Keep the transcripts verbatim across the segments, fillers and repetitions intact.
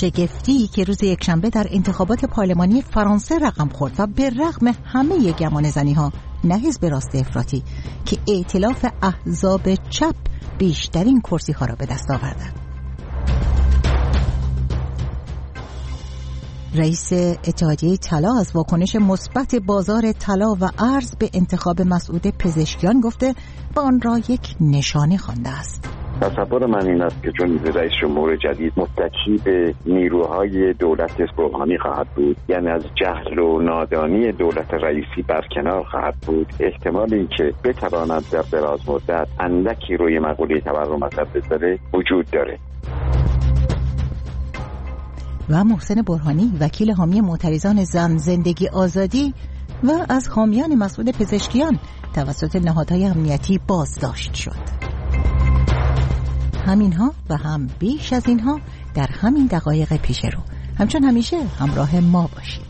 شگفتی که روز یکشنبه در انتخابات پارلمانی فرانسه رقم خورد و به رغم همه گمانه‌زنی‌ها نه حزب راست افراطی که ائتلاف احزاب چپ بیشترین کرسی‌ها را به دست آوردند. رئیس اتحادیه طلا از واکنش مثبت بازار طلا و ارز به انتخاب مسعود پزشکیان گفته با آن را یک نشانه خوانده است. تصور من این است که چون رئیس جمهور جدید متکی به نیروهای دولت روحانی خواهد بود، یعنی از جهل و نادانی دولت رئیسی برکنار خواهد بود، احتمال این که بتواند در دراز مدت اندکی روی مقوله تورم اثر بذاره وجود داره. و محسن برهانی وکیل حامی معترضان زن زندگی آزادی و از حامیان مسعود پزشکیان توسط نهادهای امنیتی بازداشت شد. همینها و هم بیش از اینها در همین دقایق پیش رو. همچون همیشه همراه ما باشید.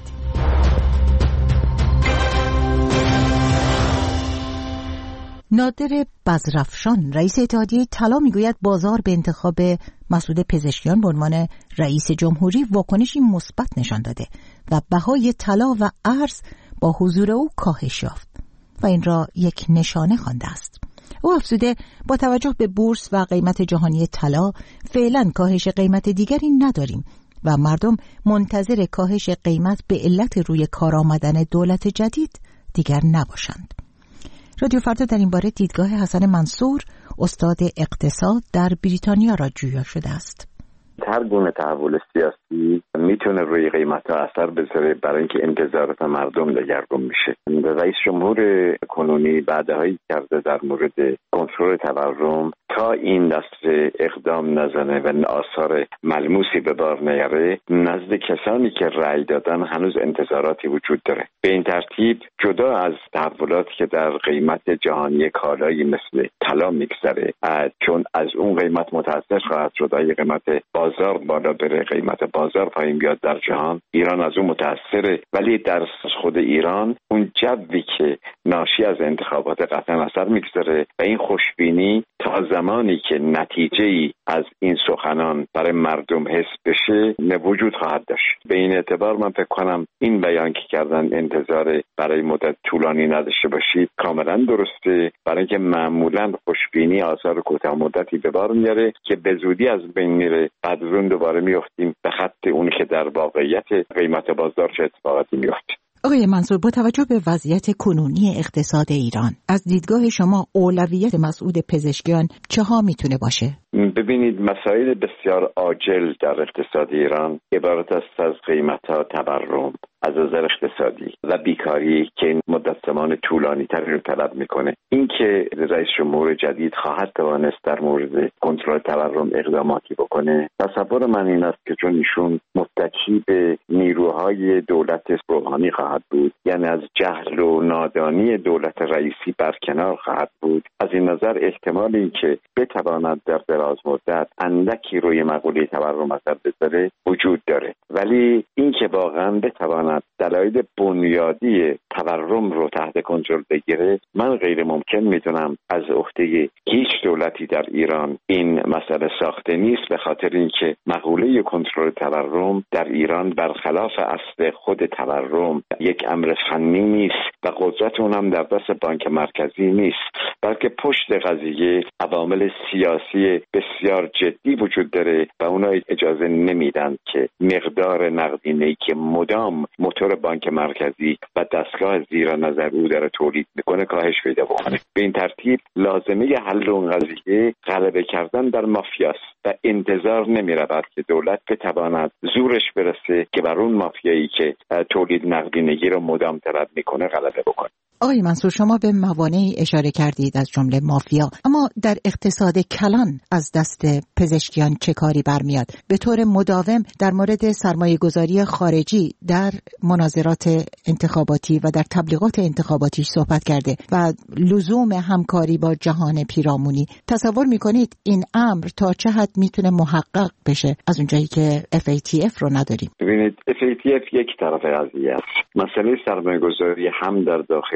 نادر بزرافشان رئیس اتحادیه طلا میگوید بازار به انتخاب مسعود پزشکیان به عنوان رئیس جمهوری واکنشی مثبت نشان داده و بهای طلا و ارز با حضور او کاهش یافت و این را یک نشانه خوانده است. او افزوده با توجه به بورس و قیمت جهانی طلا فعلا کاهش قیمت دیگری نداریم و مردم منتظر کاهش قیمت به علت روی کار آمدن دولت جدید دیگر نباشند. رادیو فردا در این باره دیدگاه حسن منصور استاد اقتصاد در بریتانیا را جویا شده است. هر گونه تحول سیاسی میتونه روی قیمت‌ها اثر بذاره برای اینکه انتظارات مردم دگرگون میشه. رئیس جمهور کنونی بعدهایی کرده در مورد کنترل تورم تا این دست اقدام نزنه و آثار ملموسی به بار نیاره، نزد کسانی که رأی دادن هنوز انتظاراتی وجود داره. به این ترتیب جدا از تحولاتی که در قیمت جهانی کالایی مثل طلا میگذره، چون از اون قیمت متأثر خواهد شد، اگه قیمت بازار بالا بره قیمت بازار پایین بیاد در جهان، ایران از اون متأثره. ولی در خود ایران اون جوی که ناشی از انتخابات قطعا اثر میگذاره و این خوشبینی تا زمانی که نتیجه‌ای از این سخنان برای مردم حس بشه وجود خواهد داشت. به این اعتبار من فکر کنم این بیان که کردن انتظار برای مدت طولانی نداشته باشید کاملا درسته، برای اینکه معمولا خوشبینی آثار کوتاه مدتی به بار میاره که به زودی از بین میره، بعد از اون دوباره میافتیم به خط اون که در واقعیت قیمت بازار چه اتفاقاتی میفته. آقای منصور، با توجه به وضعیت کنونی اقتصاد ایران از دیدگاه شما اولویت مسعود پزشکیان چه ها میتونه باشه؟ ببینید، مسائل بسیار عاجل در اقتصاد ایران عبارت است از قیمت‌ها، تورم از نظر اقتصادی و بیکاری که این مدت زمان طولانی تری رو طلب میکنه. این که رئیس جمهور جدید خواهد توانست در مورد کنترل تورم اقداماتی بکنه، تصور من این است که چون ایشون متکی به نیروهای دولت روحانی خواهد بود، یعنی از جهل و نادانی دولت رئیسی برکنار خواهد بود، از این نظر احتمال این که بتواند در دراز مدت اندکی روی مقوله تورم اثر بذاره وجود داره. ولی این که واقعا بتواند دلایل بنیادی تورم رو تحت کنترل بگیره، من غیر ممکن میدونم. از عهده هیچ دولتی در ایران این مسئله ساخته نیست، به خاطر اینکه مقوله کنترل تورم در ایران برخلاف اصل خود تورم یک امر فنی نیست و قدرت اون هم در دست بانک مرکزی نیست، بلکه پشت قضیه عوامل سیاسی بسیار جدی وجود داره و اونا اجازه نمیدن که مقدار نقدینه‌ای که مدام موتور بانک مرکزی و دستگاه زیر نظر او داره تولید میکنه کاهش پیدا بکنه. به این ترتیب لازمه حل اون قضیه غلبه کردن در مافیاست و انتظار نمیرود که دولت بتواند زورش برسه که بر اون مافیایی که تولید نقدینگی رو مدام طلب میکنه غلبه بکنه. آقای منصور، شما به موانعی اشاره کردید از جمله مافیا، اما در اقتصاد کلان از دست پزشکیان چه کاری برمیاد؟ به طور مداوم در مورد سرمایه گذاری خارجی در مناظرات انتخاباتی و در تبلیغات انتخاباتی صحبت کرده و لزوم همکاری با جهان پیرامونی. تصور میکنید این امر تا چه حد میتونه محقق بشه از اونجایی که اف ای تی اف رو نداریم؟ ببینید، اف ای تی اف یک طرف قضیه است. مسئله سرمایه گذاری هم در داخل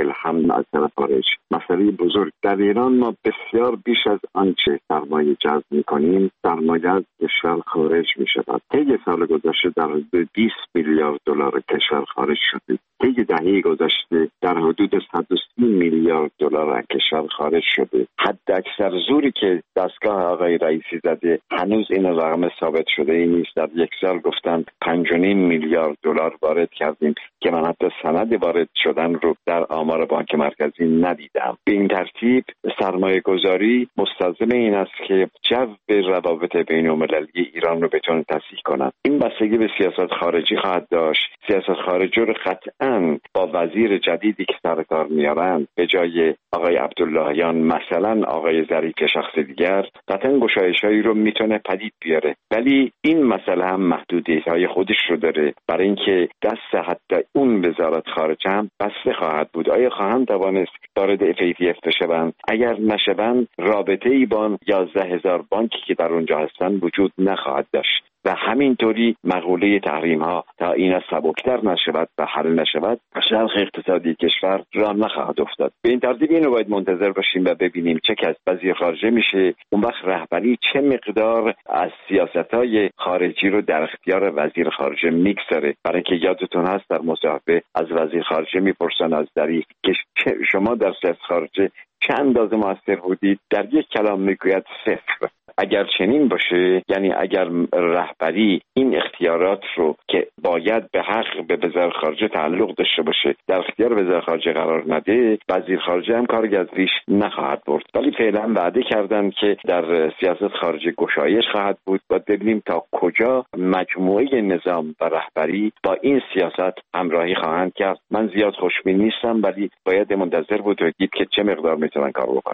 عاجل هم از طرف خارج مسئله بزرگ. در ایران ما بسیار بیش از آنچه سرمایه جذب می‌کنیم سرمایه از کشور خارج می‌شود. طی سال گذشته در حدود بیست میلیارد دلار کشور خارج شده. طی دهه گذشته در حدود صد و سی میلیارد دلار از کشور خارج شده. حد اکثر زوری که دستگاه آقای رئیسی زده هنوز این رقم ثابت شده ای نیست. در یک سال گفتند پنج و نیم میلیارد دلار وارد کردیم که من حتی سند وارد شدن رو در آمار بانک مرکزی ندیدم. به این ترتیب سرمایه گذاری مستلزم این است که جو روابط بین المللی ایران رو بتونه تصحیح کنند. این بستگی به سیاست خارجی خواهد داشت. سیاست خارجی رو قطعاً با وزیر جدیدی که سر کار میارن به جای آقای عبداللهیان مثلا آقای ظریف که شخص دیگر قطعاً گشایش‌هایی رو میتونه پدید بیاره، ولی این مسئله هم محدودیت‌های خودش رو داره. برای اینکه دست حتی اون وزارت خارجه هم بسته خواهد بود. آیا خواهند توانست وارد اف ای تی اف بشوند؟ اگر نشوند رابطه‌ای با یازده هزار بانکی که در اونجا هستن وجود نخواهد داشت و همینطوری مقوله تحریم ها تا این سبکتر نشود و حل نشود شرخ اقتصادی کشور راه نخواهد افتاد. به این ترتیب اینو باید منتظر باشیم و ببینیم چه کس وزیر خارجه میشه. اون وقت رهبری چه مقدار از سیاست‌های خارجی رو در اختیار وزیر خارجه میگذاره. برای اینکه یادتون هست در مصاحبه از وزیر خارجه میپرسن از ظریف که شما در سیاست خارجه چه اندازه موثر بودید؟ در یک کلام میگوید صفر. اگر چنین باشه، یعنی اگر رهبری این اختیارات رو که باید به حق به وزارت خارجه تعلق داشته باشه در اختیار وزارت خارجه قرار نده، وزیر خارجه هم کاری از ریش نخواهد برد. ولی فعلا وعده کردن که در سیاست خارجه گشایش خواهد بود و ببینیم تا کجا مجموعه نظام و رهبری با این سیاست همراهی خواهند کرد. من زیاد خوشبین نیستم، ولی باید منتظر بود و دید که چه مقدار میتونن کار بکنن.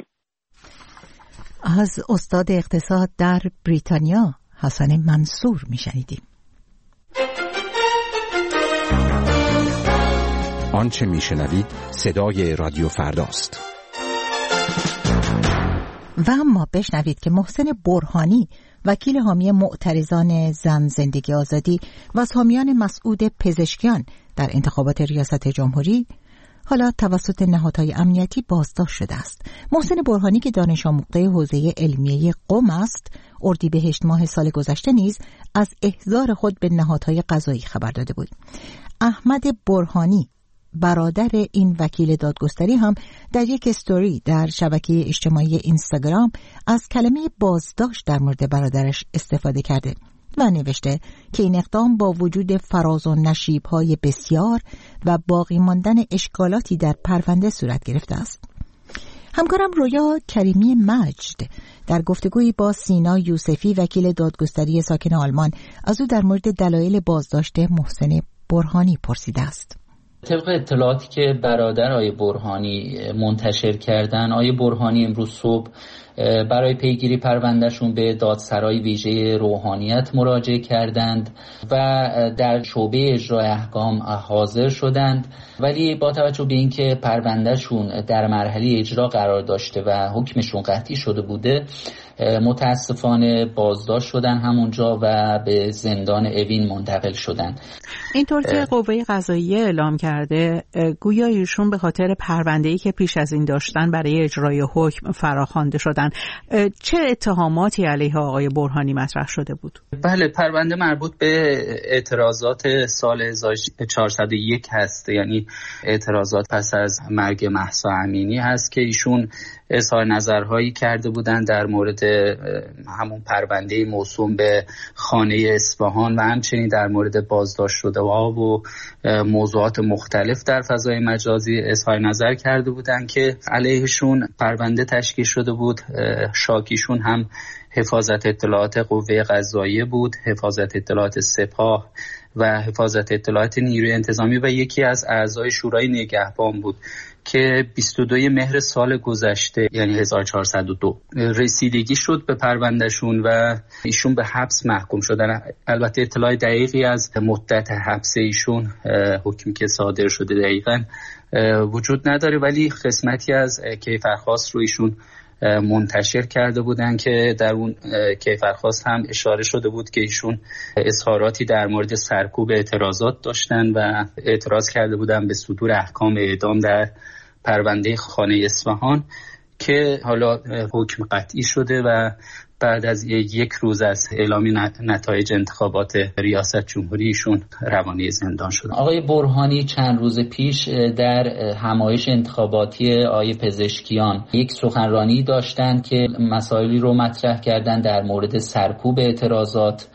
از استاد اقتصاد در بریتانیا حسن منصور میشنیدیم. آنچه میشنوید صدای رادیو فرداست. و اما بشنوید که محسن برهانی وکیل حامی معترضان زن زندگی آزادی و حامیان مسعود پزشکیان در انتخابات ریاست جمهوری حالا توسط نهادهای امنیتی بازداشت شده است. محسن برهانی که دانش آموخته حوزه علمیه قم است، اردیبهشت ماه سال گذشته نیز از احضار خود به نهادهای قضایی خبر داده بود. احمد برهانی برادر این وکیل دادگستری هم در یک استوری در شبکه اجتماعی اینستاگرام از کلمه بازداشت در مورد برادرش استفاده کرده و نوشته که این اقدام با وجود فراز و نشیب‌های بسیار و باقی ماندن اشکالاتی در پرونده صورت گرفته است. همکارم رویا کریمی مجد در گفتگویی با سینا یوسفی وکیل دادگستری ساکن آلمان از او در مورد دلایل بازداشت محسن برهانی پرسیده است. طبق اطلاعاتی که برادر آقای برهانی منتشر کردن، آقای برهانی امروز صبح برای پیگیری پروندهشون به دادسرای ویژه روحانیت مراجعه کردند و در شعبه اجرای احکام حاضر شدند، ولی با توجه به اینکه پروندهشون در مرحله اجرا قرار داشته و حکمشون قطعی شده بوده، متاسفانه بازداشت شدن همونجا و به زندان اوین منتقل شدن. اینطور که قوه قضاییه اعلام کرده، گویا ایشون به خاطر پرونده‌ای که پیش از این داشتن برای اجرای حکم فراخوانده شدن. چه اتهاماتی علیه آقای برهانی مطرح شده بود؟ بله، پرونده مربوط به اعتراضات سال هزار و چهارصد و یک هست، یعنی اعتراضات پس از مرگ مهسا امینی هست که ایشون اظهار نظرهایی کرده بودند در مورد همون پرونده موسوم به خانه اصفهان و همچنین در مورد بازداشت شده و موضوعات مختلف در فضای مجازی اظهار نظر کرده بودند که علیهشون پرونده تشکیل شده بود. شاکیشون هم حفاظت اطلاعات قوه قضاییه بود، حفاظت اطلاعات سپاه و حفاظت اطلاعات نیروی انتظامی و یکی از اعضای شورای نگهبان بود که بیست و دوم مهر سال گذشته یعنی هزار و چهارصد و دو رسیدگی شد به پروندهشون و ایشون به حبس محکوم شدن. البته اطلاع دقیقی از مدت حبس ایشون، حکمی که صادر شده دقیقاً وجود نداره، ولی قسمتی از کیفرخواست رو ایشون منتشر کرده بودن که در اون کیفرخواست هم اشاره شده بود که ایشون اظهاراتی در مورد سرکوب اعتراضات داشتن و اعتراض کرده بودن به صدور احکام اعدام در پرونده خانه اصفهان که حالا حکم قطعی شده و بعد از یک روز از اعلام نتایج انتخابات ریاست جمهوری ایشون روانه زندان شدن. آقای برهانی چند روز پیش در همایش انتخاباتی آقای پزشکیان یک سخنرانی داشتند که مسائلی رو مطرح کردن در مورد سرکوب اعتراضات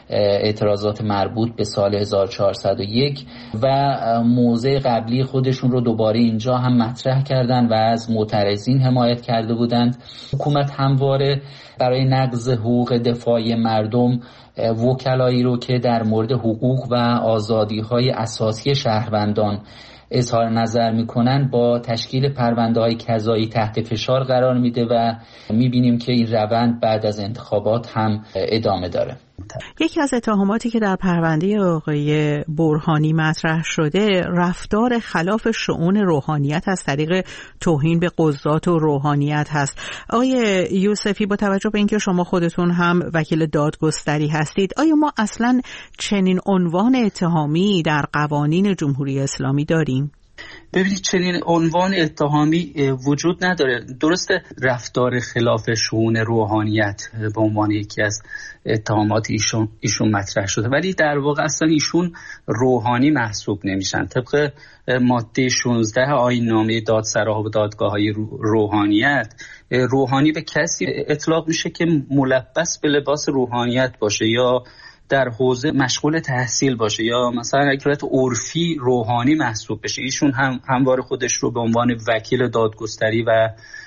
اعتراضات مربوط به سال هزار و چهارصد و یک و موضع قبلی خودشون رو دوباره اینجا هم مطرح کردن و از معترضین حمایت کرده بودند. حکومت همواره برای نقض حقوق دفاعی مردم وکلایی رو که در مورد حقوق و آزادی‌های اساسی شهروندان اظهار نظر میکنن با تشکیل پرونده‌های قضایی تحت فشار قرار میده و میبینیم که این روند بعد از انتخابات هم ادامه داره. یکی از اتهاماتی که در پرونده آقای برهانی مطرح شده رفتار خلاف شؤون روحانیت از طریق توهین به قضات و روحانیت هست. آقای یوسفی، با توجه به اینکه شما خودتون هم وکیل دادگستری هستید، آیا ما اصلاً چنین عنوان اتهامی در قوانین جمهوری اسلامی داریم؟ ببینید چنین عنوان اتهامی وجود نداره. درسته رفتار خلاف شؤون روحانیت به عنوان یکی از اتهامات ایشون ایشون مطرح شده، ولی در واقع اصلا ایشون روحانی محسوب نمیشن. طبق ماده شانزده آیین‌نامه دادسراها و دادگاه‌های روحانیت، روحانی به کسی اطلاق میشه که ملبس به لباس روحانیت باشه یا در حوزه مشغول تحصیل باشه یا مثلا اگرت عرفی روحانی محسوب بشه. ایشون هم همواره خودش رو به عنوان وکیل دادگستری و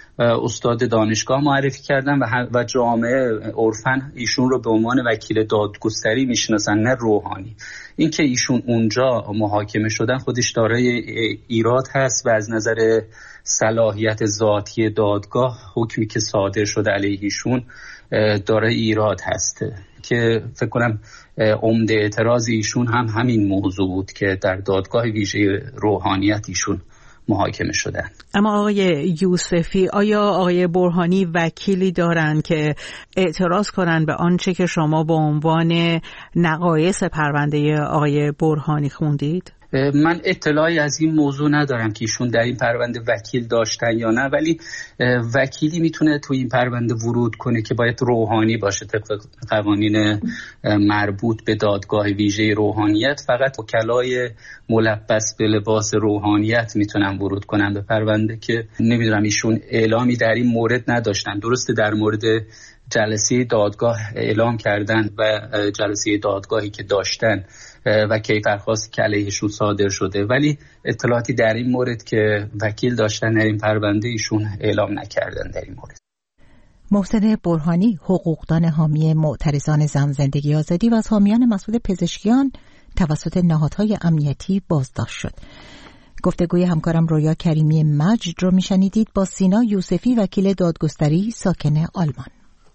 استاد دانشگاه معرفی کردن و و جامعه عرفاً ایشون رو به عنوان وکیل دادگستری میشناسن، نه روحانی. این که ایشون اونجا محاکمه شدن خودش دارای ایراد هست و از نظر صلاحیت ذاتی دادگاه حکمی که صادر شده علیه ایشون دارای ایراد هست که فکر کنم عمده اعتراض ایشون هم همین موضوع بود که در دادگاه ویژه روحانیت ایشون محاکمه شدن. اما آقای یوسفی، آیا آقای برهانی وکیلی دارن که اعتراض کنن به آنچه که شما به عنوان نقایص پرونده آقای برهانی خوندید؟ من اطلاعی از این موضوع ندارم که ایشون در این پرونده وکیل داشتن یا نه، ولی وکیلی میتونه تو این پرونده ورود کنه که باید روحانی باشه. طبق قوانین مربوط به دادگاه ویژه روحانیت فقط وکلای ملبس به لباس روحانیت میتونن ورود کنن به پرونده که نمیدونم ایشون اعلامی در این مورد نداشتن. درسته در مورد جلسه دادگاه اعلام کردن و جلسه دادگاهی که داشتن و کیفرخواستی که علیهشون صادر شده، ولی اطلاعاتی در این مورد که وکیل داشتن در این پرونده ایشون اعلام نکردن در این مورد. محسن برهانی، حقوقدان حامی معترضان زن زندگی آزادی و از حامیان مسئول پزشکیان توسط نهادهای امنیتی بازداشت شد. گفتگوی همکارم رویا کریمی مجد رو میشنیدید با سینا یوسفی، وکیل دادگستری ساکن آلمان.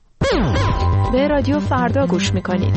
به رادیو فردا گوش میکنید.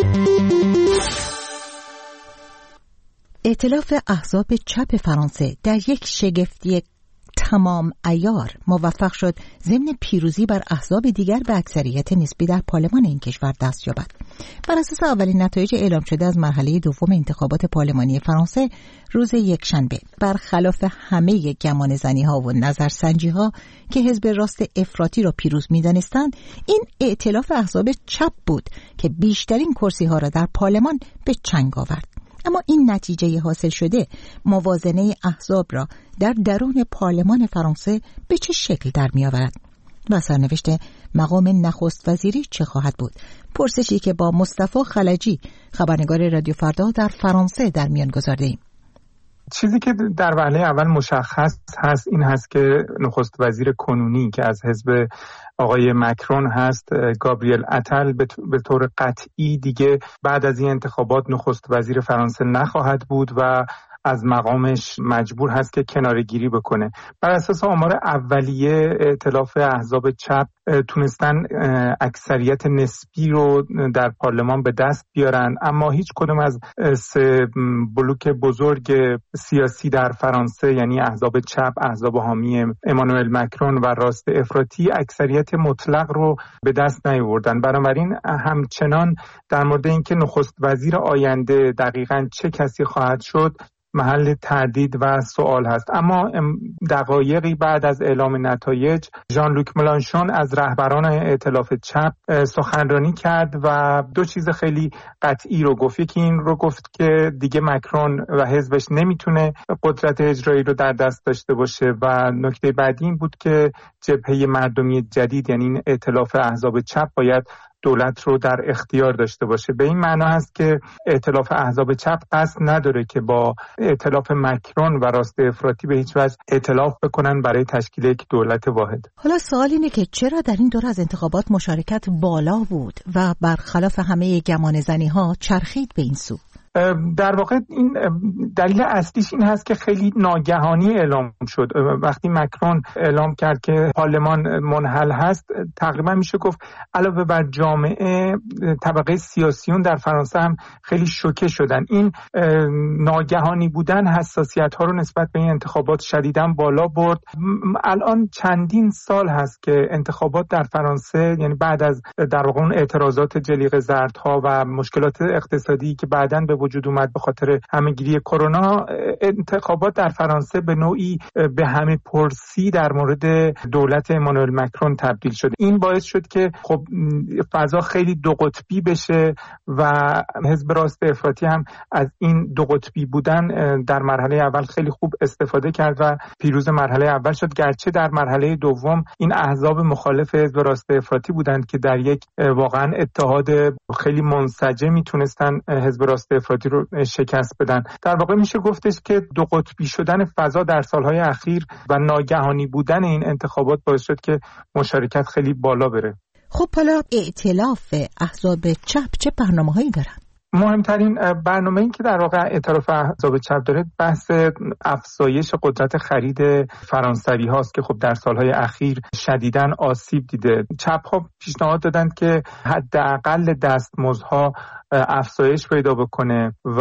ائتلاف احزاب چپ فرانسه در یک شگفتی تمام عیار موفق شد ضمن پیروزی بر احزاب دیگر به اکثریت نسبی در پارلمان این کشور دست یابد. بر اساس اولین نتایج اعلام شده از مرحله دوم انتخابات پارلمانی فرانسه روز یکشنبه، برخلاف همه گمانه‌زنی‌ها و نظرسنجی‌ها که حزب راست افراطی را پیروز می‌دانستند، این ائتلاف احزاب چپ بود که بیشترین کرسی‌ها را در پارلمان به چنگ آورد. اما این نتیجه حاصل شده موازنه احزاب را در درون پارلمان فرانسه به چه شکل در می آورد و سرنوشت مقام نخست وزیری چه خواهد بود؟ پرسشی که با مصطفی خلجی، خبرنگار رادیو فردا در فرانسه در میان گذارده ایم. چیزی که در وهله اول مشخص هست این هست که نخست وزیر کنونی که از حزب آقای مکرون هست، گابریل اتل، به طور قطعی دیگه بعد از این انتخابات نخست وزیر فرانسه نخواهد بود و از مقامش مجبور هست که کناره‌گیری بکنه. بر اساس آمار اولیه ائتلاف احزاب چپ تونستن اکثریت نسبی رو در پارلمان به دست بیارن، اما هیچ کدوم از سه بلوک بزرگ سیاسی در فرانسه، یعنی احزاب چپ، احزاب حامی امانوئل مکرون و راست افراطی، اکثریت مطلق رو به دست نیاوردن. بنابراین همچنان در مورد اینکه نخست وزیر آینده دقیقاً چه کسی خواهد شد محل تردید و سوال هست. اما دقایقی بعد از اعلام نتایج ژان لوک ملانشون از رهبران ائتلاف چپ سخنرانی کرد و دو چیز خیلی قطعی رو گفت. یکی این رو گفت که دیگه مکرون و حزبش نمیتونه قدرت اجرایی رو در دست داشته باشه و نکته بعدی این بود که جبهه مردمی جدید یعنی این ائتلاف احزاب چپ باید دولت رو در اختیار داشته باشه. به این معنا هست که ائتلاف احزاب چپ قصد نداره که با ائتلاف مکرون و راست افراطی به هیچ وجه ائتلاف بکنن برای تشکیل یک دولت واحد. حالا سوال اینه که چرا در این دوره از انتخابات مشارکت بالا بود و برخلاف همه گمانه‌زنی ها چرخید به این سو؟ در واقع این دلیل اصلیش این هست که خیلی ناگهانی اعلام شد. وقتی مکرون اعلام کرد که پارلمان منحل هست، تقریبا میشه گفت علاوه بر جامعه، طبقه سیاسیون در فرانسه هم خیلی شوکه شدن. این ناگهانی بودن حساسیت ها رو نسبت به این انتخابات شدیداً بالا برد. الان چندین سال هست که انتخابات در فرانسه، یعنی بعد از در واقع اون اعتراضات جلیقه زردها و مشکلات اقتصادی که بعداً به وجود اومد به خاطر همه‌گیری کرونا، انتخابات در فرانسه به نوعی به همه پرسی در مورد دولت امانوئل مکرون تبدیل شد. این باعث شد که خب فضا خیلی دو قطبی بشه و حزب راست افراطی هم از این دو قطبی بودن در مرحله اول خیلی خوب استفاده کرد و پیروز مرحله اول شد، گرچه در مرحله دوم این احزاب مخالف حزب راست افراطی بودند که در یک واقعا اتحاد خیلی منسجمی تونستن حزب راست افراطی رو شکست بدن. در واقع میشه گفتش که دو قطبی شدن فضا در سالهای اخیر و ناگهانی بودن این انتخابات باعث شد که مشارکت خیلی بالا بره. خب حالا ائتلاف احزاب چپ چه برنامه‌هایی دارن؟ مهمترین برنامه این که در واقع ائتلاف احزاب چپ داره بحث افزایش قدرت خرید فرانسوی هاست که خب در سالهای اخیر شدیداً آسیب دیده. چپ ها پیشنهاد دادند که حداقل دستمزدها افزایش پیدا بکنه و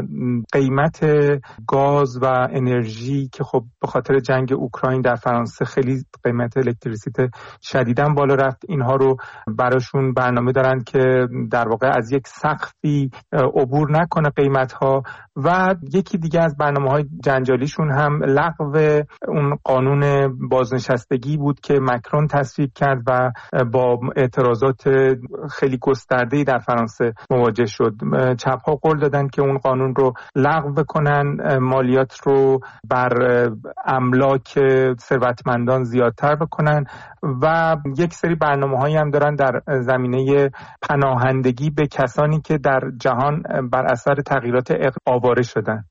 قیمت گاز و انرژی که خب به خاطر جنگ اوکراین در فرانسه خیلی قیمت الکتریسیته شدیداً بالا رفت، اینها رو براشون برنامه دارن که در واقع از یک سقفی عبور نکنه قیمت‌ها. و یکی دیگه از برنامه‌های جنجالیشون هم لغو اون قانون بازنشستگی بود که مکرون تصویب کرد و با اعتراضات خیلی گسترده‌ای در فرانسه مواجه شد. چپ‌ها قول دادن که اون قانون رو لغو بکنن، مالیات رو بر املاک ثروتمندان زیادتر بکنن و یک سری برنامه‌هایی هم دارن در زمینه پناهندگی به کسانی که در جهان بر اثر تغییرات اقلیم آواره شدن.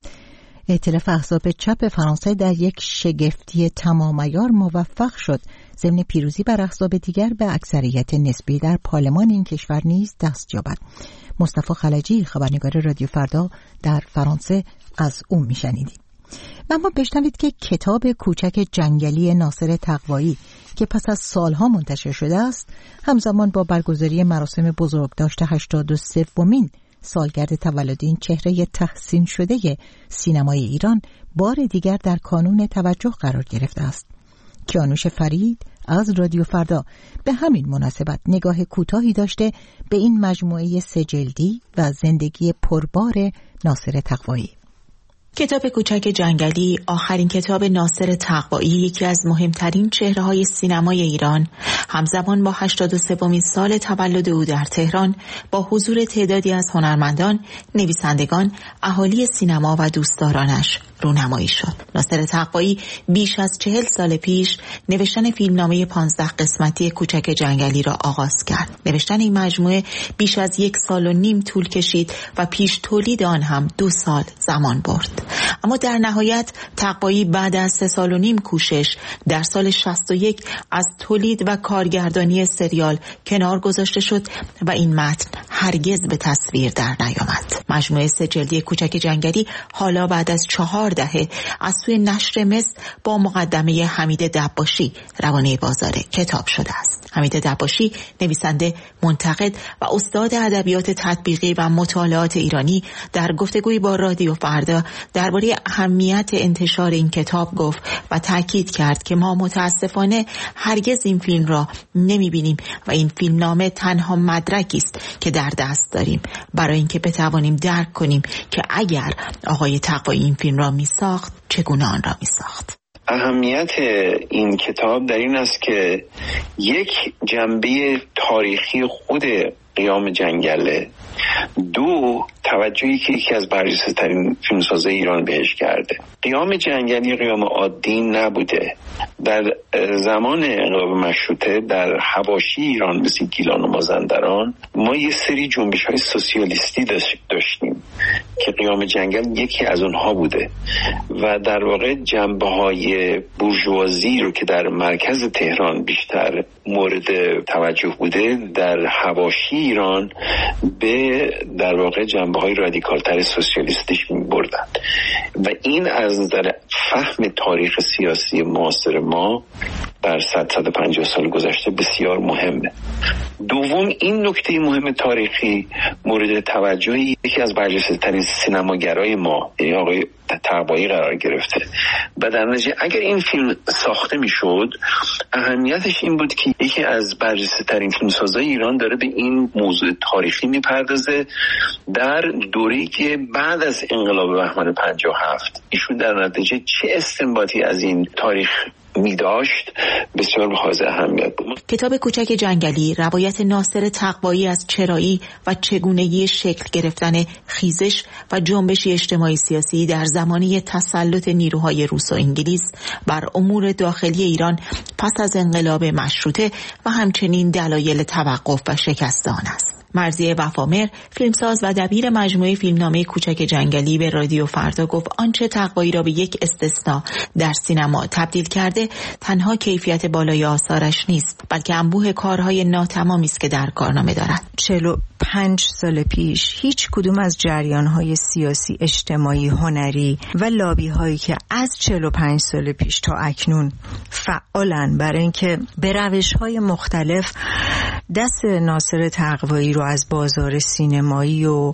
ائتلاف احزاب چپ فرانسه در یک شگفتی تمام عیار موفق شد ضمن پیروزی بر احزاب دیگر به اکثریت نسبی در پارلمان این کشور نیز دست یابد. مصطفی خلجی، خبرنگار رادیو فردا در فرانسه، از او میشنیدیم. و اما بشنوید که کتاب کوچک جنگلی ناصر تقوایی که پس از سالها منتشر شده است، همزمان با برگزاری مراسم بزرگداشت هشتاد و سومین سالگرد تولد این چهره تحسین شده سینمای ایران بار دیگر در کانون توجه قرار گرفته است. کیانوش فرید از رادیو فردا به همین مناسبت نگاه کوتاهی داشته به این مجموعه سه جلدی و زندگی پربار ناصر تقوایی. کتاب کوچک جنگلی، آخرین کتاب ناصر تقوایی، یکی از مهمترین چهره‌های سینمای ایران، همزمان با هشتاد و سومین سال تولد او در تهران با حضور تعدادی از هنرمندان، نویسندگان، اهالی سینما و دوستدارانش رونمایی شد. ناصر تقوایی بیش از چهل سال پیش نوشتن فیلمنامه پانزده قسمتی کوچک جنگلی را آغاز کرد. نوشتن این مجموعه بیش از یک سال و نیم طول کشید و پیش تولید آن هم دو سال زمان برد. اما در نهایت تقوایی بعد از سه سال و نیم کوشش در سال شصت و یک از تولید و کارگردانی سریال کنار گذاشته شد و این متن هرگز به تصویر در نیامد. مجموعه سه جلدی کوچک جنگلی حالا بعد از چهار دهه از سوی نشر مصر با مقدمه حمید دباشی روانه بازار کتاب شده است. حمید دباشی، نویسنده، منتقد و استاد ادبیات تطبیقی و مطالعات ایرانی، در گفتگویی با رادیو فردا درباره اهمیت انتشار این کتاب گفت و تاکید کرد که ما متاسفانه هرگز این فیلم را نمی‌بینیم و این فیلمنامه تنها مدرکی است که در دست داریم برای اینکه بتوانیم درک کنیم که اگر آقای تقوایی این فیلم را می‌ساخت چگونه آن را می‌ساخت. اهمیت این کتاب در این است که یک جنبه تاریخی خود قیام جنگله، دو توجهی که یکی از برجسته‌ترین فیلمسازای ایران بهش کرده. قیام جنگلی قیام عادی نبوده. در زمان انقلاب مشروطه در حواشی ایران مثل گیلان و مازندران ما یه سری جنبش‌های سوسیالیستی داشتیم که قیام جنگل یکی از اونها بوده و در واقع جنبه‌های بورژوازی رو که در مرکز تهران بیشتر مورد توجه بوده در حواشی ایران به در واقع جنبه‌های رادیکال‌تر سوسیالیستیش می‌بردن و این از نظر فهم تاریخ سیاسی معاصر ما در صد صد و پنجاه سال گذشته بسیار مهمه. دوم، این نکته مهم تاریخی مورد توجه یکی از برجسته‌ترین سینماگرای ما یعنی آقای تقوایی قرار گرفته و در نتیجه اگر این فیلم ساخته میشد اهمیتش این بود که یکی از برجسته‌ترین فیلمسازای ایران داره به این موضوع تاریخی میپردازه در دوره‌ای که بعد از انقلاب بهمن پنجاه و هفت ایشون در نتیجه چه استنباطی از این تاریخ می داشت بسیار حائز اهمیت بود. کتاب کوچک جنگلی روایت ناصر تقوایی از چرایی و چگونگی شکل گرفتن خیزش و جنبش اجتماعی سیاسی در زمانه تسلط نیروهای روس و انگلیس بر امور داخلی ایران پس از انقلاب مشروطه و همچنین دلایل توقف و شکست آن است. مرضیه وفامر، فیلمساز و دبیر مجموعه فیلمنامه کوچک جنگلی به رادیو فردا گفت آنچه تقوایی را به یک استثناء در سینما تبدیل کرده تنها کیفیت بالای آثارش نیست بلکه انبوه کارهای ناتمامی است که در کارنامه دارد. چهل و پنج سال پیش هیچ کدوم از جریان‌های سیاسی، اجتماعی، هنری و لابی‌هایی که از چهل و پنج سال پیش تا اکنون فعالن برای اینکه به روش‌های مختلف دست ناصر تقوایی رو از بازار سینمایی و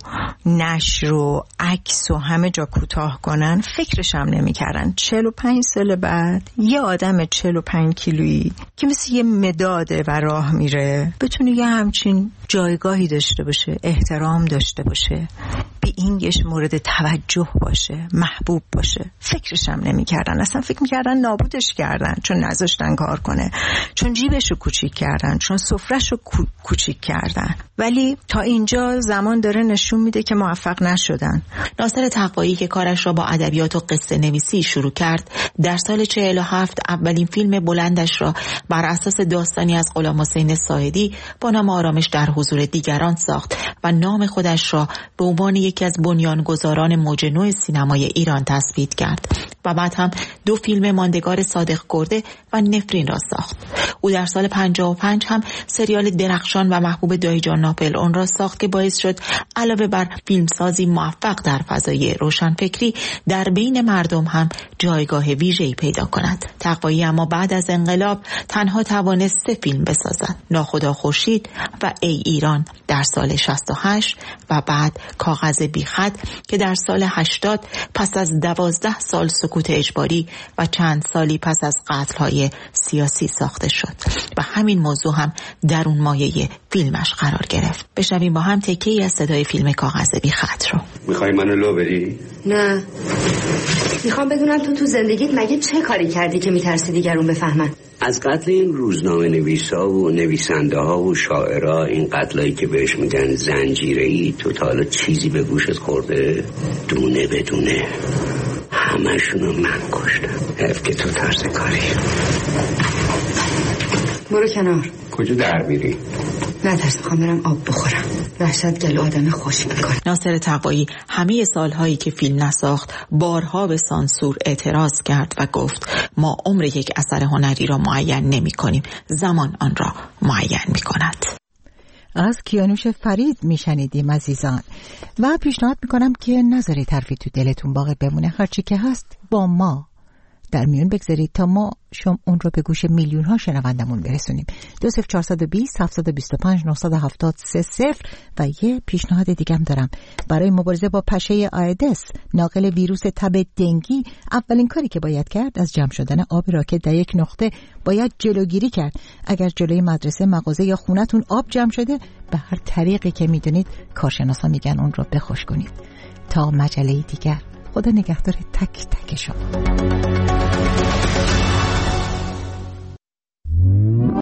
نشر و عکس و همه جا کوتاه کنن فکرش هم نمی‌کردن. چهل و پنج سال بعد یه آدم چهل و پنج کیلویی که مثل یه مداده و راه میره بتونه یه همچین جایگاهی داشته باشه، احترام داشته باشه، به اینگش مورد توجه باشه، محبوب باشه، فکرش هم نمی‌کردن. اصلا فکر می‌کردن نابودش کردن چون نذاشتن کار کنه، چون جیبش رو کوچیک کردن، چون سفره‌ش رو کو... کوچیک کردن. ولی تا اینجا زمان داره نشون میده که موفق نشدن. ناصر تقوایی که کارش را با ادبیات و قصه نویسی شروع کرد، در سال چهل و هفت اولین فیلم بلندش را بر اساس داستانی از غلام حسین ساعدی با نام آرامش در حضور دیگران ساخت و نام خودش را به عنوان یکی از بنیانگذاران موج نو سینمای ایران تثبیت کرد و بعد هم دو فیلم ماندگار صادق کرده و نفرین را ساخت. او در سال پنجاه و پنج هم سریال درخشان و محبوب دایجان ناپل اون را ساخت که باعث شد علاوه بر فیلمسازی موفق در فضای روشنفکری در بین مردم هم جایگاه ویژه‌ای پیدا کند. تقوایی اما بعد از انقلاب تنها توانست سه فیلم بسازد: ناخدا خورشید و ای ایران در سال شصت و هشت و بعد کاغذ بیخط که در سال هشتاد پس از دوازده سال سکوت اجباری و چند سالی پس از قتل‌های سیاسی ساخته شد و همین موضوع هم در اون مایه فیلمش قرار گرفت. بشنویم با هم تکه‌ای از صدای فیلم کاغذ بیخط رو. میخوای منو لو بری؟ نه، میخوام بدونم تو تو زندگیت مگه چه کاری کردی که میترسی دیگرون بفهمن؟ از قتل این روزنامه نویسا و نویسنده ها و شاعرها، این قتلایی که بهش میگن زنجیره‌ای، تو تا حالا چیزی به گوشت خورده؟ دونه بدونه همشونو من کشتم. حیف که تو طرز کاری. برو کنار. کجا در میری؟ نترس، میخوام برم آب بخورم. وحشت گلو آدم خوش میکنه. ناصر تقوایی همه سالهایی که فیلم نساخت بارها به سانسور اعتراض کرد و گفت ما عمر یک اثر هنری را معین نمی کنیم، زمان آن را معین می کند. از کیانوش فرید میشنیدیم عزیزان و پیشنهاد میکنم که نذارید حرفی تو دلتون باقی بمونه. هرچی که هست با ما در میون بگذارید تا ما شما اون رو به گوش میلیون ها شنوندمون برسونیم. دو صفر چهارصد و بیست هفتصد و بیست و پنج نهصد و هفتاد سه صفر. و یه پیشنهاد دیگه هم دارم. برای مبارزه با پشه آیدس، ناقل ویروس تب دنگی، اولین کاری که باید کرد از جمع شدن آب راکد در یک نقطه باید جلوگیری کرد. اگر جلوی مدرسه، مغازه یا خونتون آب جمع شده، به هر طریقی که میدونید کارشناسا میگن اون رو بخوش کنید. تا مجله دیگر، خدا نگهدار تک تک شما.